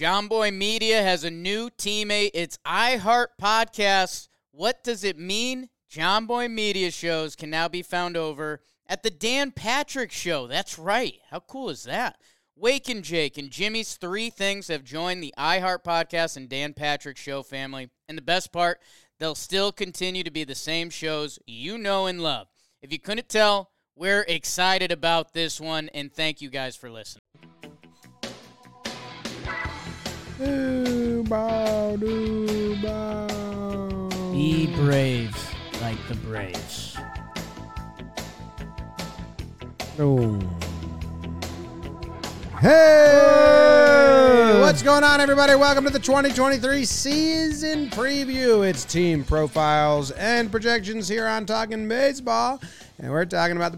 John Boy Media has a new teammate. It's iHeart Podcasts. What does it mean? John Boy Media shows can now be found over at the Dan Patrick Show. That's right. How cool is that? Wake and Jake and Jimmy's Three Things have joined the iHeart Podcast and Dan Patrick Show family. And the best part, they'll still continue to be the same shows you know and love. If you couldn't tell, we're excited about this one, and thank you guys for listening. Be brave like the Braves. Oh. Hey! What's going on, everybody? Welcome to the 2023 season preview. It's team profiles and projections here on Talking Baseball, and we're talking about the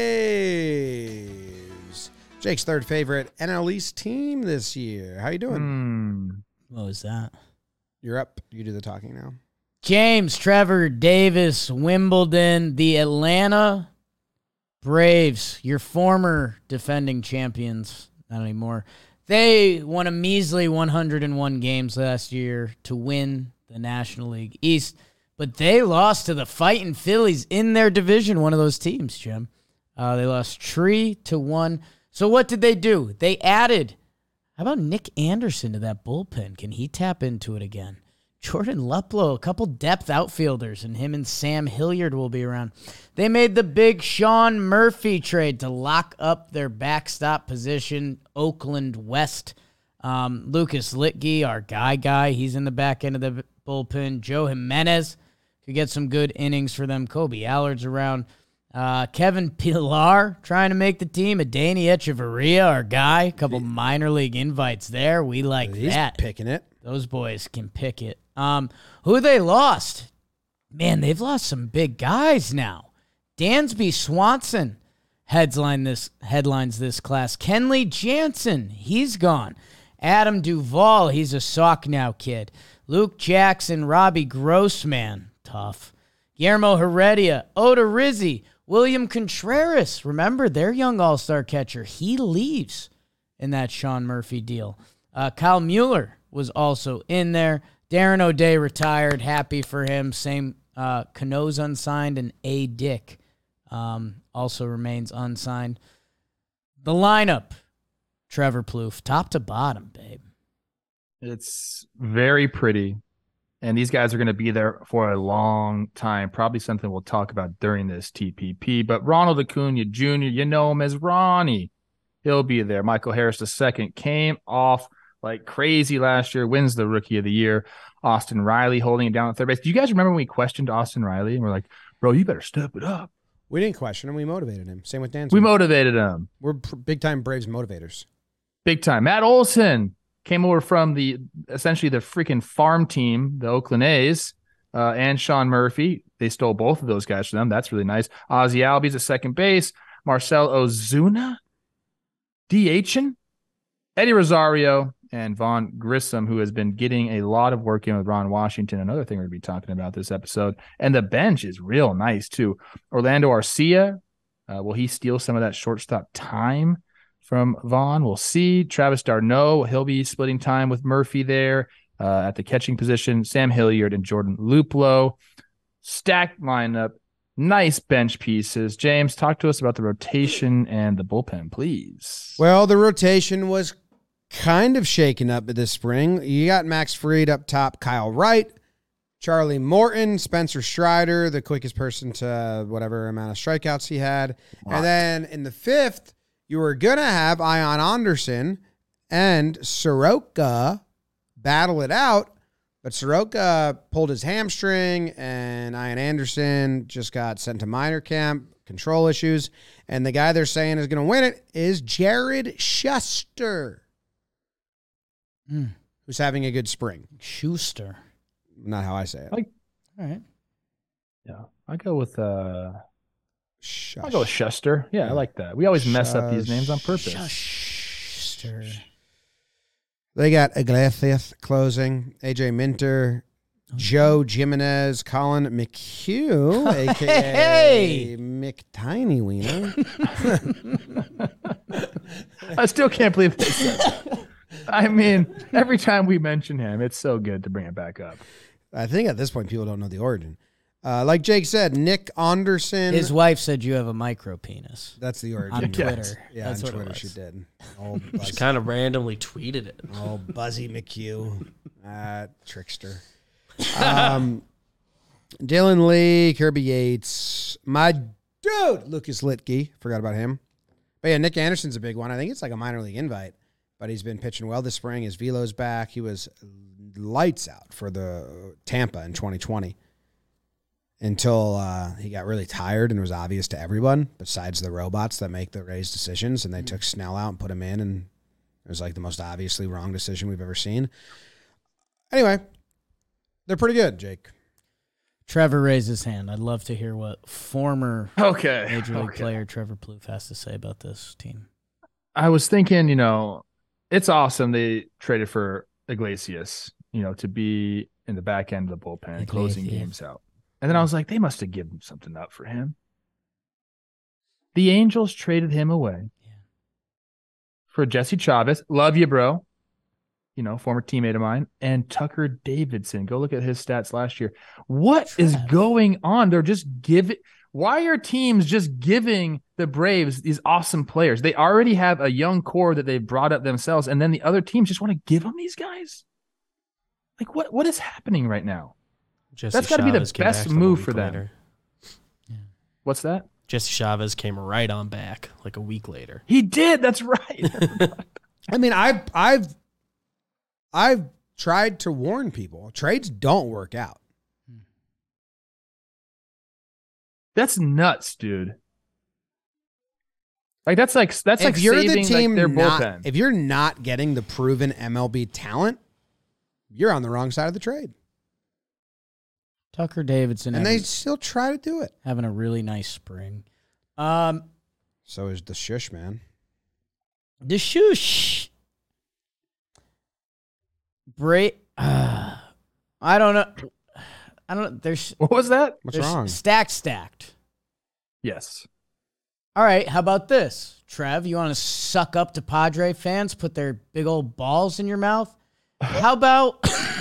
Braves. Jake's third favorite NL East team this year. How you doing? What was that? You're up. You do the talking now. James, Trevor, Davis, Wimbledon, the Atlanta Braves, your former defending champions, not anymore. They won a measly 101 games last year to win the National League East, but they lost to the Fighting Phillies in their division, one of those teams, Jim. They lost 3-1. So what did they do? They added, how about Nick Anderson to that bullpen? Can he tap into it again? Jordan Luplow, a couple depth outfielders, and him and Sam Hilliard will be around. They made the big Sean Murphy trade to lock up their backstop position, Oakland West. Lucas Litke, our guy, he's in the back end of the bullpen. Joe Jimenez could get some good innings for them. Kobe Allard's around. Kevin Pillar trying to make the team. Adeiny Echeverria, our guy. A couple minor league invites there. We like that. He's picking it. Those boys can pick it. Who they lost? Man, they've lost some big guys now. Dansby Swanson headlines this class. Kenley Jansen, he's gone. Adam Duvall, he's a Sauk now kid. Luke Jackson, Robbie Grossman, tough. Guillermo Heredia, Oda Rizzi, William Contreras. Remember, their young all-star catcher. He leaves in that Sean Murphy deal. Kyle Mueller was also in there. Darren O'Day retired. Happy for him. Same Cano's unsigned, and A. Dick also remains unsigned. The lineup, Trevor Plouffe, top to bottom, babe. It's very pretty, and these guys are going to be there for a long time. Probably something we'll talk about during this TPP. But Ronald Acuna Jr., you know him as Ronnie. He'll be there. Michael Harris II came off like crazy last year, wins the Rookie of the Year. Austin Riley holding it down at third base. Do you guys remember when we questioned Austin Riley and we're like, bro, you better step it up? We didn't question him. We motivated him. Same with Dan. We motivated him. We're big-time Braves motivators. Big time. Matt Olson came over from essentially the freaking farm team, the Oakland A's, and Sean Murphy. They stole both of those guys from them. That's really nice. Ozzie Albies at second base. Marcell Ozuna, DHing. Eddie Rosario and Vaughn Grissom, who has been getting a lot of work in with Ron Washington, another thing we're going to be talking about this episode. And the bench is real nice, too. Orlando Arcia, will he steal some of that shortstop time from Vaughn? We'll see. Travis d'Arnaud, he'll be splitting time with Murphy there at the catching position. Sam Hilliard and Jordan Luplow. Stacked lineup. Nice bench pieces. James, talk to us about the rotation and the bullpen, please. Well, the rotation was kind of shaken up this spring. You got Max Fried up top, Kyle Wright, Charlie Morton, Spencer Strider, the quickest person to whatever amount of strikeouts he had. Wow. And then in the fifth, you were going to have Ian Anderson and Soroka battle it out, but Soroka pulled his hamstring, and Ian Anderson just got sent to minor camp, control issues, and the guy they're saying is going to win it is Jared Schuster. Who's having a good spring. Schuster. Not how I say it. All right. Yeah. I go with Schuster. Yeah, I like that. We always mess up these names on purpose. Schuster. They got Iglesias closing, AJ Minter, Joe Jimenez, Colin McHugh, a.k.a. McTiny Wiener. I still can't believe they said that. I mean, every time we mention him, it's so good to bring it back up. I think at this point, people don't know the origin. Like Jake said, Nick Anderson. His wife said you have a micro penis. That's the origin. On Twitter. Yes. Yeah, That's on what it Twitter was. she did. Oh, She kind of randomly tweeted it. Buzzy McHugh. Trickster. Jalen Lee, Kirby Yates. My dude, Lucas Litke. Forgot about him. But yeah, Nick Anderson's a big one. I think it's like a minor league invite. But he's been pitching well this spring. His velo's back. He was lights out for the Tampa in 2020 until he got really tired and it was obvious to everyone besides the robots that make the Rays decisions. And they took Snell out and put him in, and it was like the most obviously wrong decision we've ever seen. Anyway, they're pretty good, Jake. Trevor raised his hand. I'd love to hear what former Okay. Major League player Trevor Plouffe has to say about this team. I was thinking, it's awesome they traded for Iglesias, to be in the back end of the bullpen, closing games out. And then I was like, they must have given something up for him. The Angels traded him away for Jesse Chavez. Love you, bro. Former teammate of mine. And Tucker Davidson. Go look at his stats last year. What is going on? They're just giving. Why are teams just giving the Braves these awesome players? They already have a young core that they've brought up themselves, and then the other teams just want to give them these guys? Like, what is happening right now? That's got to be the best move for them. Later. Yeah. What's that? Jesse Chavez came right on back like a week later. He did. That's right. I mean, I've tried to warn people. Trades don't work out. That's nuts, dude. Like that's like if you're saving the team their not, bullpen. if you're not getting the proven MLB talent, you're on the wrong side of the trade. Tucker Davidson And they still try to do it. having a really nice spring. So is the shush, man. The shush. I don't know. There's What was that? What's there's wrong? stacked. Yes. All right, how about this? Trev, you want to suck up to Padre fans, put their big old balls in your mouth? How about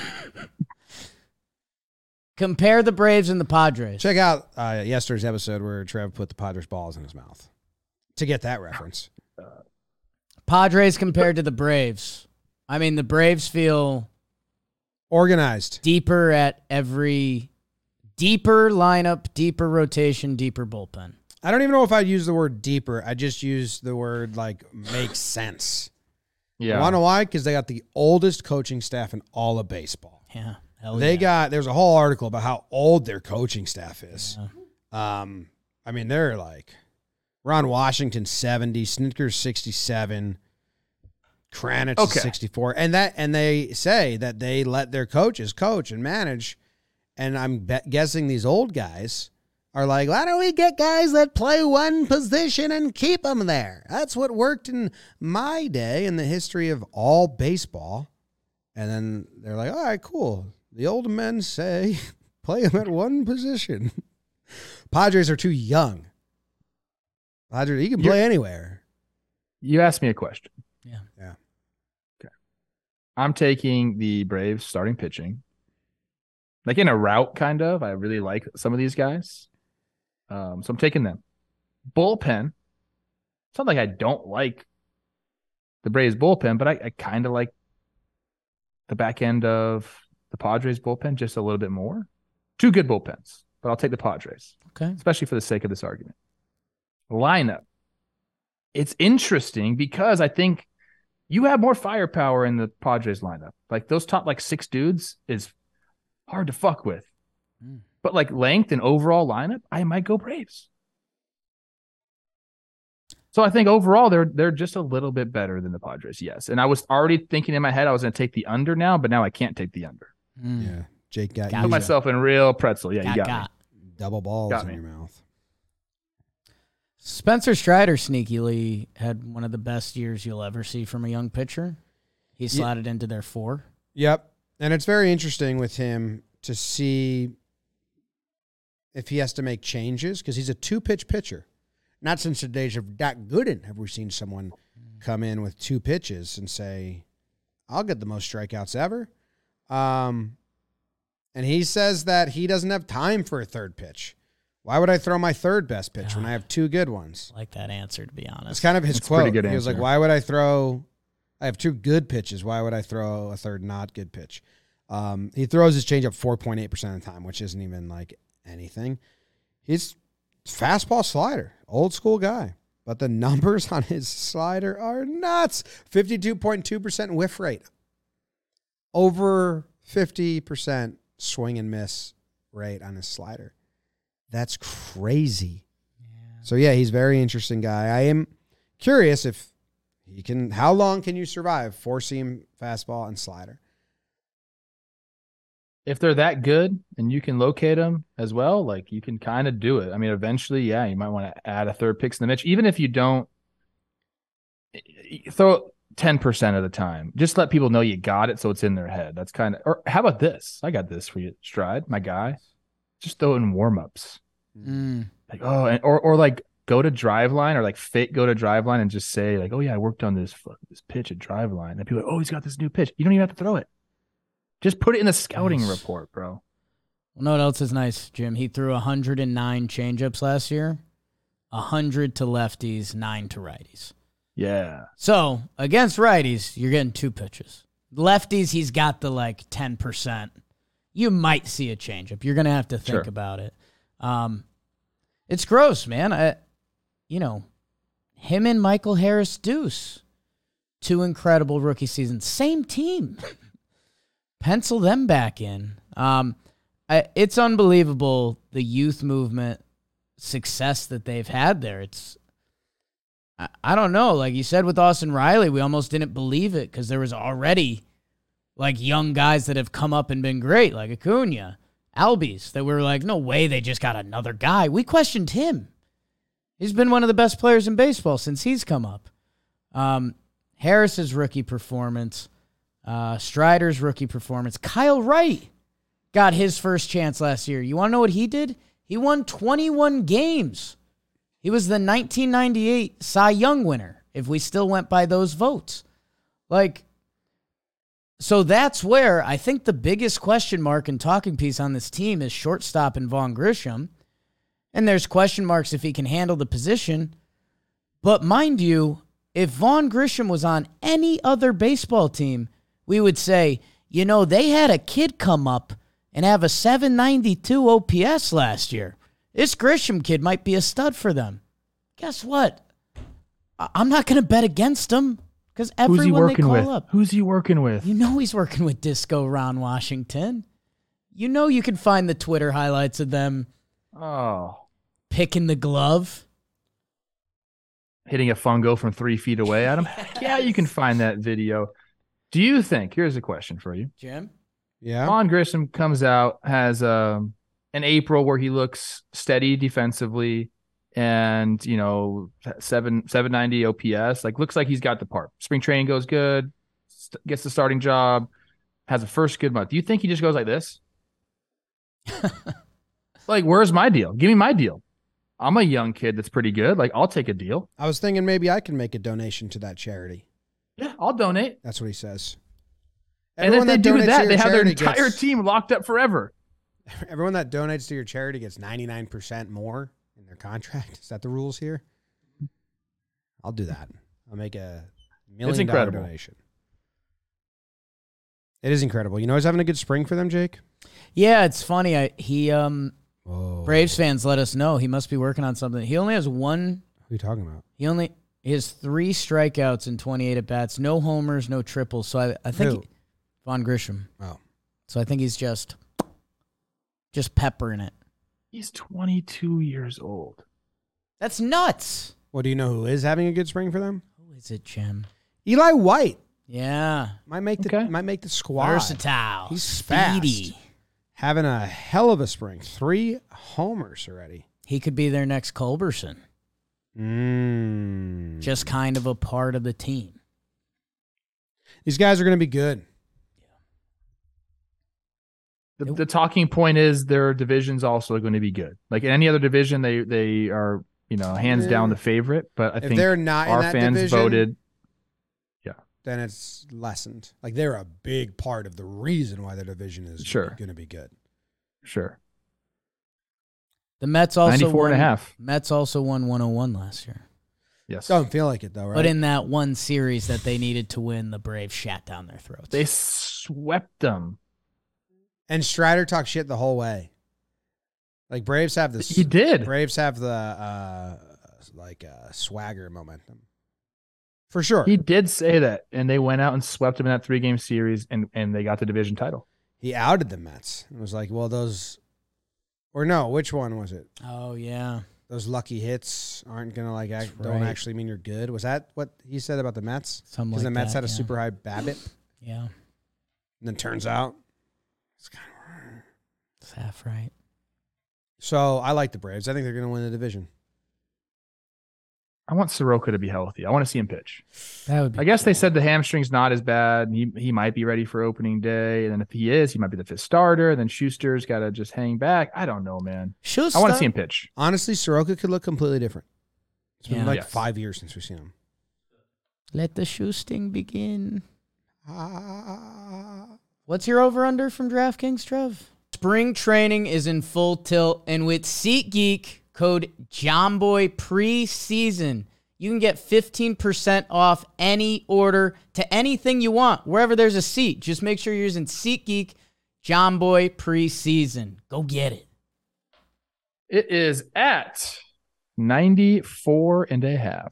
compare the Braves and the Padres? Check out yesterday's episode where Trev put the Padres balls in his mouth to get that reference. Padres compared to the Braves. I mean, the Braves feel Organized. deeper at every deeper lineup, deeper rotation, deeper bullpen. I don't even know if I'd use the word deeper. I just use the word like makes sense. Yeah. Want to know why? Because they got the oldest coaching staff in all of baseball. Yeah. There's a whole article about how old their coaching staff is. Yeah. I mean, they're like Ron Washington 70, Snickers 67, Kranitz is 64, and they say that they let their coaches coach and manage. And I'm guessing these old guys are like, why don't we get guys that play one position and keep them there? That's what worked in my day in the history of all baseball. And then they're like, all right, cool. The old men say play them at one position. Padres are too young. Padres, you can play anywhere. You asked me a question. Yeah. Okay. I'm taking the Braves starting pitching. Like in a route, kind of. I really like some of these guys. So I'm taking them. Bullpen. It's not like I don't like the Braves bullpen, but I kind of like the back end of the Padres bullpen just a little bit more. Two good bullpens, but I'll take the Padres. Okay. Especially for the sake of this argument. Lineup. It's interesting because I think you have more firepower in the Padres lineup. Like those top like six dudes is hard to fuck with. But like length and overall lineup, I might go Braves. So I think overall they're just a little bit better than the Padres, yes. And I was already thinking in my head I was going to take the under now, but now I can't take the under. Yeah. Jake got Gotcha. Put myself in real pretzel. Yeah, you got me. double balls Got in me. your mouth. Spencer Strider sneakily had one of the best years you'll ever see from a young pitcher. He slotted into their 4. Yep. And it's very interesting with him to see if he has to make changes because he's a 2-pitch pitcher. Not since the days of Doc Gooden have we seen someone come in with 2 pitches and say, I'll get the most strikeouts ever. And he says that he doesn't have time for a third pitch. Why would I throw my third best pitch when I have two good ones? I like that answer, to be It's honest. kind of his It's a quote. pretty good He was like, answer. why would I throw? I have two good pitches. Why would I throw a third not good pitch? He throws his changeup 4.8% of the time, which isn't even like anything. He's fastball slider, old school guy. But the numbers on his slider are nuts. 52.2% whiff rate. Over 50% swing and miss rate on his slider. That's crazy. So, yeah, he's a very interesting guy. I am curious if he can, how long can you survive four-seam fastball and slider? If they're that good and you can locate them as well, like you can kind of do it. I mean, eventually, yeah, you might want to add a third pitch in the Mitch, even if you don't throw 10% of the time. Just let people know you got it so it's in their head. That's kind of, or how about this? I got this for you, Stride, my guy. Just throw it in warm-ups. Like, oh, and or like go to Driveline or like fake go to Driveline and just say like, oh yeah, I worked on this pitch at Driveline. And people are like, oh, he's got this new pitch. You don't even have to throw it. Just put it in the scouting report, bro. Well, know what else is nice, Jim? He threw 109 changeups last year, 100 to lefties, 9 to righties. Yeah. So against righties, you're getting two pitches. Lefties, he's got the like 10%. You might see a changeup. You're gonna have to think about it. It's gross, man. Him and Michael Harris Deuce, two incredible rookie seasons, same team. Pencil them back in. It's unbelievable the youth movement success that they've had there. I don't know. Like you said with Austin Riley, we almost didn't believe it because there was already like young guys that have come up and been great, like Acuna, Albies, that we were like, no way they just got another guy. We questioned him. He's been one of the best players in baseball since he's come up. Harris's rookie performance. Strider's rookie performance. Kyle Wright got his first chance last year. You want to know what he did? He won 21 games. He was the 1998 Cy Young winner, if we still went by those votes. So that's where I think the biggest question mark and talking piece on this team is shortstop and Vaughn Grisham. And there's question marks if he can handle the position. But mind you, if Vaughn Grisham was on any other baseball team, we would say, they had a kid come up and have a 792 OPS last year. This Grisham kid might be a stud for them. Guess what? I'm not going to bet against him because everyone they call up. Who's he working with? He's working with Disco Ron Washington. You can find the Twitter highlights of them picking the glove. Hitting a fungo from 3 feet away at him. Yeah, you can find that video. Do you think, here's a question for you. Jim? Yeah. Vaughn Grisham comes out, has an April where he looks steady defensively and, 790 OPS. Looks like he's got the part. Spring training goes good, gets the starting job, has a first good month. Do you think he just goes like this? Where's my deal? Give me my deal. I'm a young kid that's pretty good. I'll take a deal. I was thinking maybe I can make a donation to that charity. Yeah, I'll donate. That's what he says. And if they do that, they have their entire team locked up forever. Everyone that donates to your charity gets 99% more in their contract. Is that the rules here? I'll do that. I'll make a $1 million donation. It is incredible. He's having a good spring for them, Jake? Yeah, it's funny. Braves fans let us know he must be working on something. He only has one. Who are you talking about? He has 3 strikeouts and 28 at-bats. No homers, no triples. So I think Vaughn Grisham. Oh. So I think he's just peppering it. He's 22 years old. That's nuts. Well, do you know who is having a good spring for them? Who is it, Jim? Eli White. Yeah. Might make the squad. Versatile. He's speedy. Fast. Having a hell of a spring. 3 homers already. He could be their next Culberson. Just kind of a part of the team. These guys are going to be good. The talking point is their division's also going to be good. In any other division, they are hands down the favorite. But I think they're not our in that fans division, voted. Yeah, then it's lessened. Like they're a big part of the reason why their division is Sure. going to be good. Sure. The Mets also 94.5. Mets also won 101 last year. Yes. Doesn't feel like it though, right? But in that one series that they needed to win, the Braves shat down their throats. They swept them. And Strider talked shit the whole way. Like Braves have this. He did. Braves have the swagger momentum. For sure. He did say that, and they went out and swept him in that 3-game series, and they got the division title. He outed the Mets. It was like, well, which one was it? Oh, yeah. Those lucky hits aren't gonna That's don't right. actually mean you're good. Was that what he said about the Mets? Something Because like the Mets that, had a yeah. super high BABIP, Yeah, and then turns out it's kind of. it's half right. So I like the Braves. I think they're gonna win the division. I want Soroka to be healthy. I want to see him pitch. That would be I guess they cool. said the hamstring's not as bad. He might be ready for opening day. And then if he is, he might be the 5th starter. Then Schuster's got to just hang back. I don't know, man. Schuster. I want to see him pitch. Honestly, Soroka could look completely different. It's been Yeah. like Yes. 5 years since we've seen him. Let the Schusting begin. Ah. What's your over-under from DraftKings, Trev? Spring training is in full tilt, and with SeatGeek, code JOMBOY preseason, you can get 15% off any order to anything you want, wherever there's a seat. Just make sure you're using SeatGeek, JOMBOY preseason. Go get it. It is at 94.5.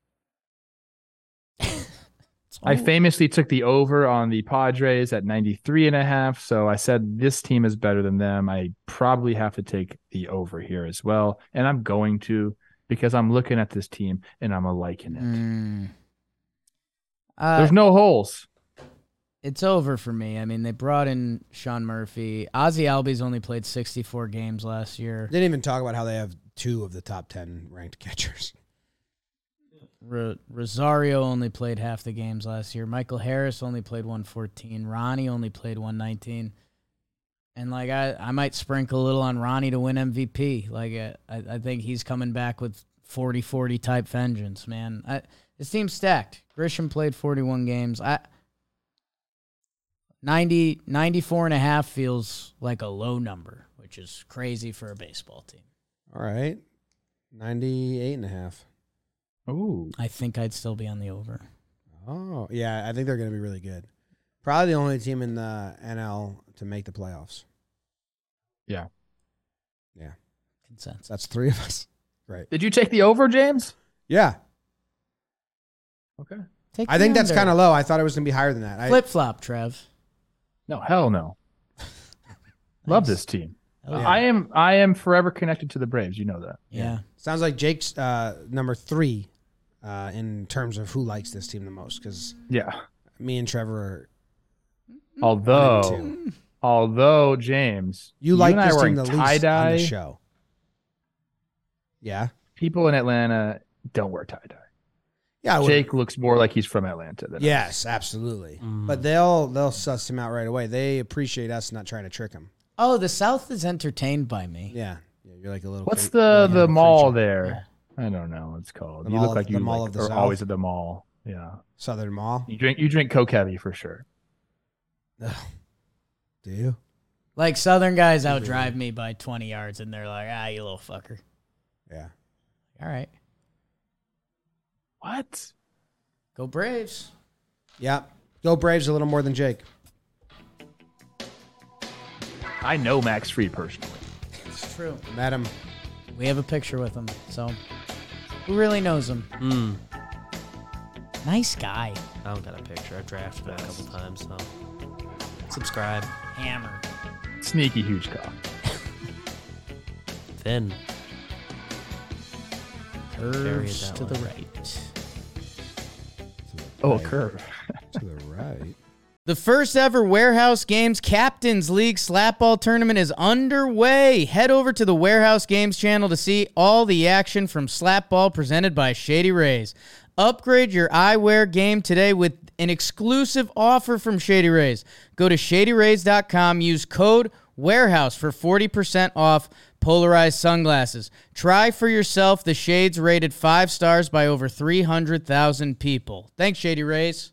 I famously took the over on the Padres at 93.5. So I said this team is better than them. I probably have to take the over here as well. And I'm going to, because I'm looking at this team and I'm liking it. There's no holes. It's over for me. I mean, they brought in Sean Murphy. Ozzie Albies only played 64 games last year. Didn't even talk about how they have 2 of the top 10 ranked catchers. Rosario only played half the games last year. Michael Harris only played 114. Ronnie only played 119. And like I might sprinkle a little on Ronnie to win MVP. Like I think he's coming back with 40-40 type vengeance, man. This team's stacked. Grisham played 41 games. 94.5 feels like a low number, which is crazy for a baseball team. All right. 98.5. Ooh. I think I'd still be on the over. Oh, yeah. I think they're going to be really good. Probably the only team in the NL to make the playoffs. Yeah. Yeah. Consensus. That's 3 of us. Right. Did you take the over, James? Yeah. Okay. Take I the think that's under. kind of low. I thought it was going to be higher than that. Flip-flop, Trev. No, hell no. Love Nice. this team. Oh, yeah. I am forever connected to the Braves. You know that. Yeah. Sounds like Jake's number 3 in terms of who likes this team the most, because Yeah. me and Trevor are Although James, you like and I this are team wearing the least on tie-dye. the show. Yeah. People in Atlanta don't wear tie-dye. Yeah. I would- Jake looks more like he's from Atlanta than us. Yes, absolutely. But they'll suss him out right away. They appreciate us not trying to trick him. Oh, the South is entertained by me. Yeah. Yeah, you're like a little. What's cre- the yeah, mall creature. there? I don't know what it's called. The You Mall look of- like the you Mall like, of the are South? always at the mall. Yeah. Southern Mall. You drink Coke heavy for sure. Do you? Like Southern guys outdrive me by 20 yards, and they're like, you little fucker. Yeah. All right. What? Go Braves. Yeah. Go Braves a little more than Jake. I know Max Fried personally. It's true. Met him. We have a picture with him, so who really knows him? Nice guy. I don't got a picture. I've drafted it a couple times, so subscribe. Hammer. Sneaky huge cock. Thin. Curves that to way. the right. Oh, a curve. To the right. The first ever Warehouse Games Captains League Slapball Tournament is underway. Head over to the Warehouse Games channel to see all the action from Slapball presented by Shady Rays. Upgrade your eyewear game today with an exclusive offer from Shady Rays. Go to shadyrays.com, use code WAREHOUSE for 40% off polarized sunglasses. Try for yourself the shades rated 5 stars by over 300,000 people. Thanks, Shady Rays.